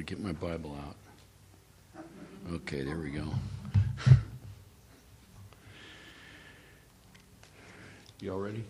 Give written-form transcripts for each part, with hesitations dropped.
Gotta get my Bible out. Okay, there we go. You all ready?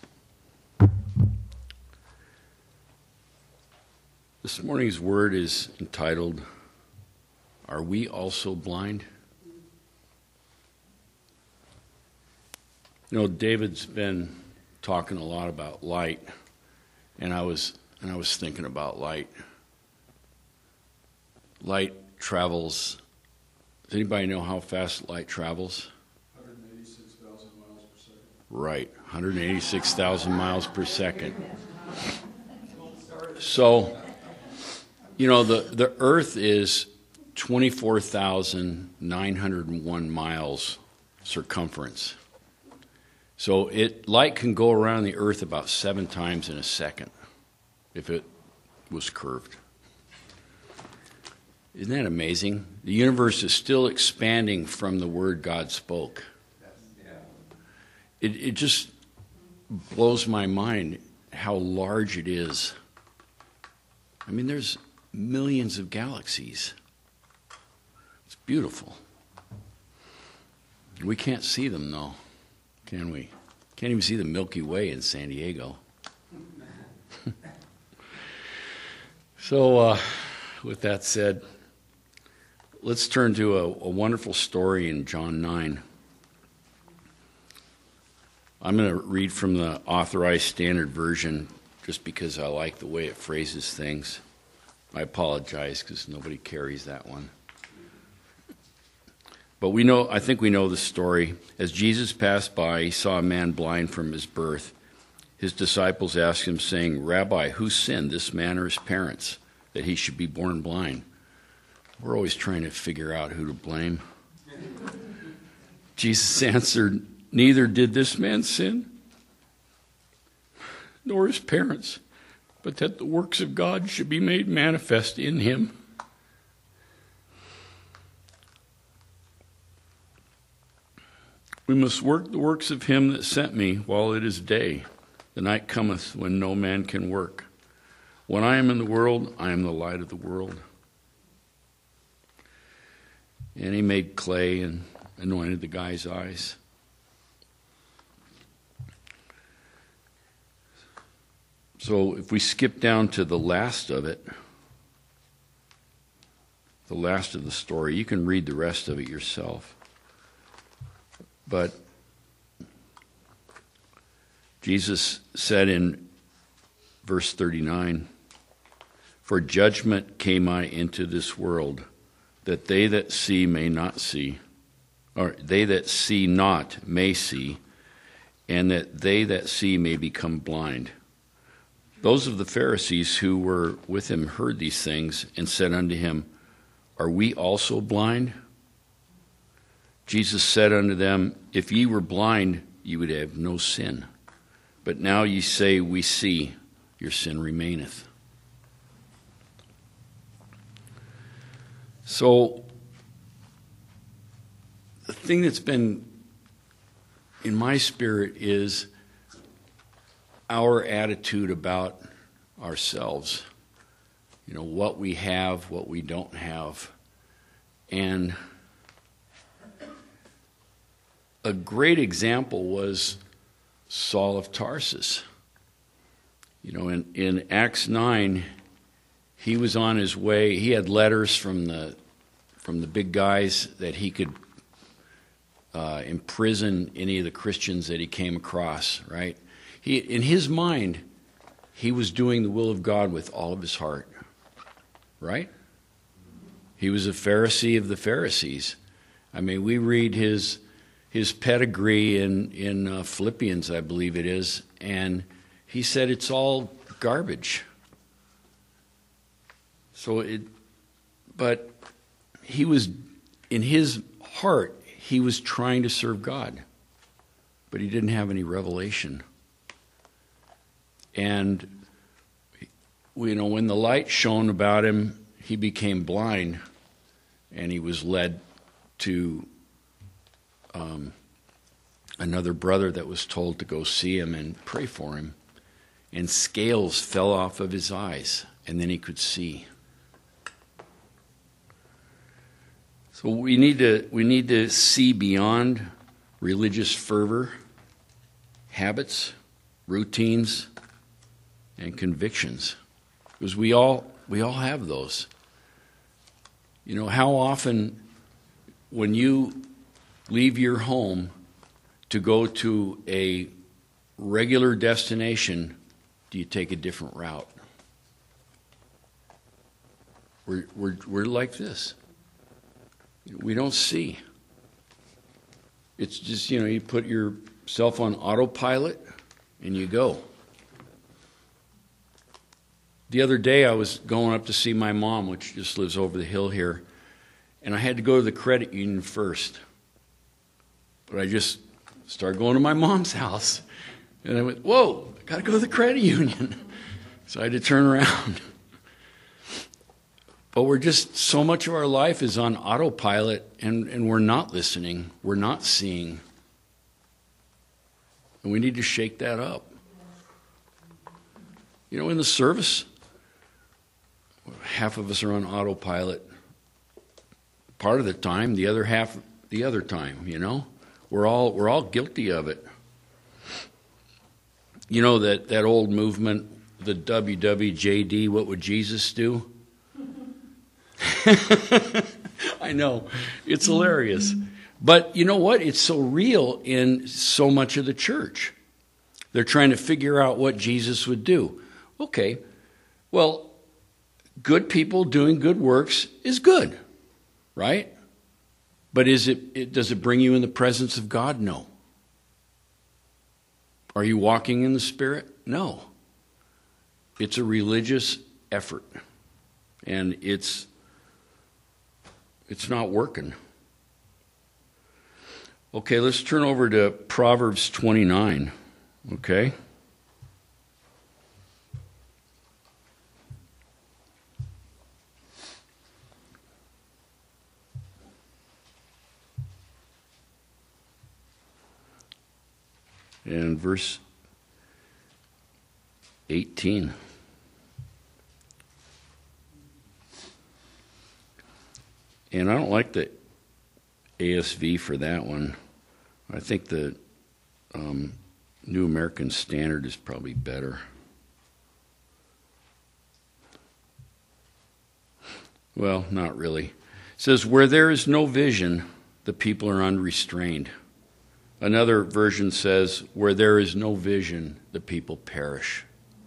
This morning's word is entitled, Are We Also Blind? You know, David's been talking a lot about light, and I was thinking about light. Light travels. Does anybody know how fast light travels? 186,000 miles per second. Right, 186,000 miles per second. So, you know, the Earth is 24,901 miles circumference. So light can go around the Earth about 7 times in a second if it was curved. Isn't that amazing? The universe is still expanding from the word God spoke. It just blows my mind how large it is. I mean, there's millions of galaxies. It's beautiful. We can't see them, though, can we? Can't even see the Milky Way in San Diego. So, with that said, let's turn to a wonderful story in John 9. I'm going to read from the Authorized Standard Version just because I like the way it phrases things. I apologize because nobody carries that one. But I think we know the story. As Jesus passed by, he saw a man blind from his birth. His disciples asked him, saying, Rabbi, who sinned, this man or his parents, that he should be born blind? We're always trying to figure out who to blame. Jesus answered, neither did this man sin, nor his parents, but that the works of God should be made manifest in him. We must work the works of him that sent me while it is day. The night cometh when no man can work. When I am in the world, I am the light of the world. And he made clay and anointed the guy's eyes. So if we skip down to the last of it, the last of the story, you can read the rest of it yourself. But Jesus said in verse 39, For judgment came I into this world, that they that see may not see, or they that see not may see, and that they that see may become blind. Those of the Pharisees who were with him heard these things and said unto him, Are we also blind? Jesus said unto them, If ye were blind, ye would have no sin. But now ye say, We see, your sin remaineth. So, the thing that's been in my spirit is our attitude about ourselves. You know, what we have, what we don't have. And a great example was Saul of Tarsus. You know, in Acts 9, he was on his way. He had letters from the big guys that he could imprison any of the Christians that he came across, right? In his mind, he was doing the will of God with all of his heart, right? He was a Pharisee of the Pharisees. I mean, we read his pedigree in Philippians, I believe it is, and he said it's all garbage. But he was, in his heart, he was trying to serve God, but he didn't have any revelation. And, you know, when the light shone about him, he became blind, and he was led to another brother that was told to go see him and pray for him. And scales fell off of his eyes, and then he could see. So we need to see beyond religious fervor, habits, routines, and convictions, because we all have those. You know, how often when you leave your home to go to a regular destination, do you take a different route? We're like this. We don't see. It's just, you put yourself on autopilot and you go. The other day I was going up to see my mom, which just lives over the hill here, and I had to go to the credit union first. But I just started going to my mom's house. And I went, whoa, I got to go to the credit union. So I had to turn around. But so much of our life is on autopilot, and we're not listening. We're not seeing. And we need to shake that up. In the service, half of us are on autopilot part of the time, the other half the other time, We're all guilty of it. That old movement, the WWJD, what would Jesus do? I know, it's hilarious. But you know what? It's so real in so much of the church. They're trying to figure out what Jesus would do. Okay, well, good people doing good works is good, right? But does it bring you in the presence of God? No. Are you walking in the Spirit? No. It's a religious effort, and it's not working. Okay, let's turn over to Proverbs 29, okay? And verse 18. And I don't like the ASV for that one. I think the New American Standard is probably better. Well, not really. It says, where there is no vision, the people are unrestrained. Another version says, where there is no vision, the people perish.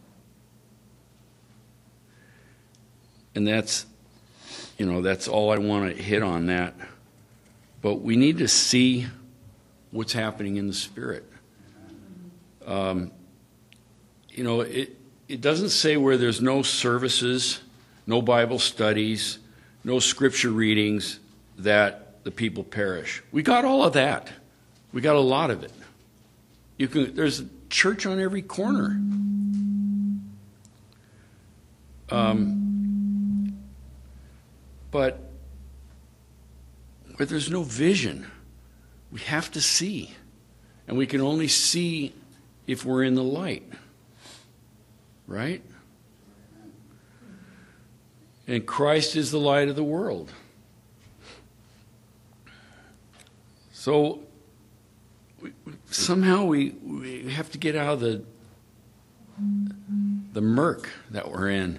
And that's all I want to hit on that. But we need to see what's happening in the Spirit. It doesn't say where there's no services, no Bible studies, no scripture readings, that the people perish. We got all of that. We got a lot of it. There's a church on every corner. But where there's no vision, we have to see. And we can only see if we're in the light. Right? And Christ is the light of the world. So somehow we have to get out of the murk that we're in.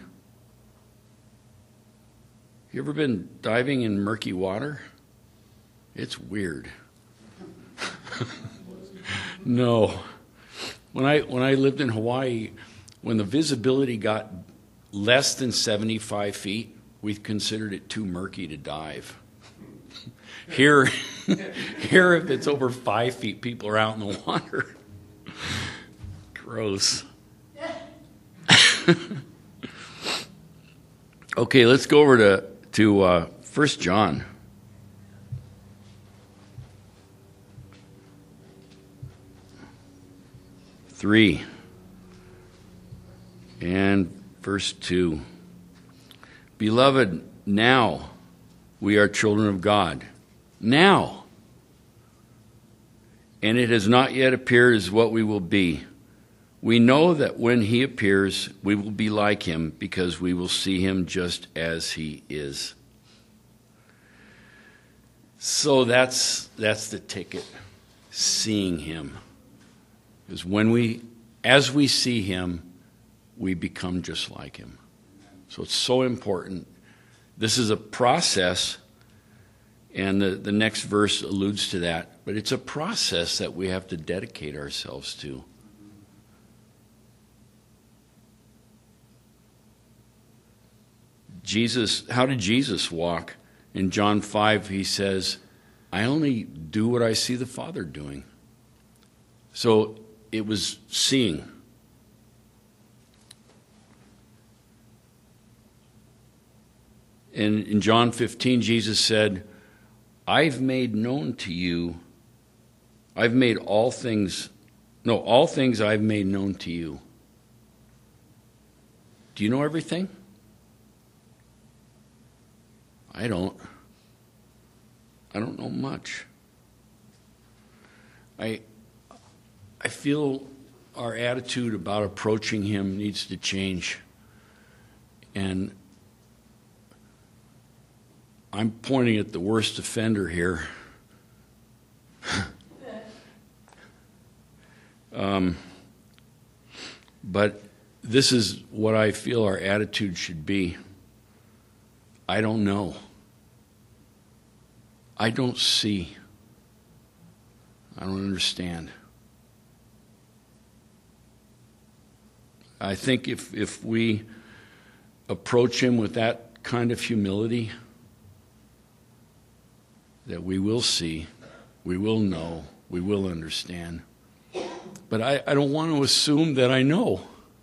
You ever been diving in murky water? It's weird. No. When I lived in Hawaii, when the visibility got less than 75 feet, we considered it too murky to dive. Here, if it's over 5 feet, people are out in the water. Gross. Okay, let's go over to 1 John. Three and verse 2. Beloved, now we are children of God. Now. And it has not yet appeared as what we will be. We know that when he appears, we will be like him, because we will see him just as he is. So that's the ticket, seeing him. Because as we see him, we become just like him. So it's so important. This is a process, and the next verse alludes to that, but it's a process that we have to dedicate ourselves to. How did Jesus walk? In John 5, he says, I only do what I see the Father doing. So it was seeing. And in John 15, Jesus said, all things I've made known to you. Do you know everything? I don't know much. I feel our attitude about approaching him needs to change. And I'm pointing at the worst offender here. But this is what I feel our attitude should be. I don't know. I don't see. I don't understand. I think if we approach him with that kind of humility, that we will see, we will know, we will understand. But I don't want to assume that I know.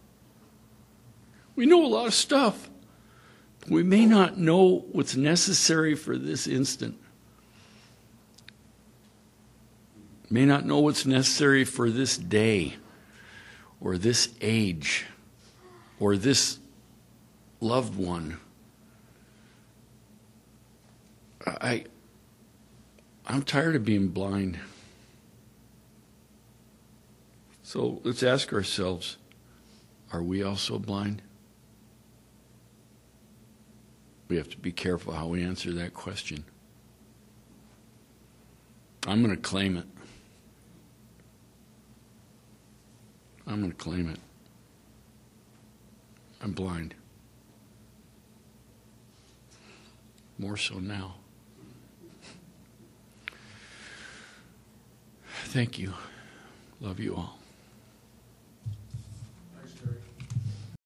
We know a lot of stuff. We may not know what's necessary for this instant. May not know what's necessary for this day, or this age, or this loved one. I'm tired of being blind. So let's ask ourselves, are we also blind? We have to be careful how we answer that question. I'm going to claim it. I'm going to claim it. I'm blind. More so now. Thank you. Love you all.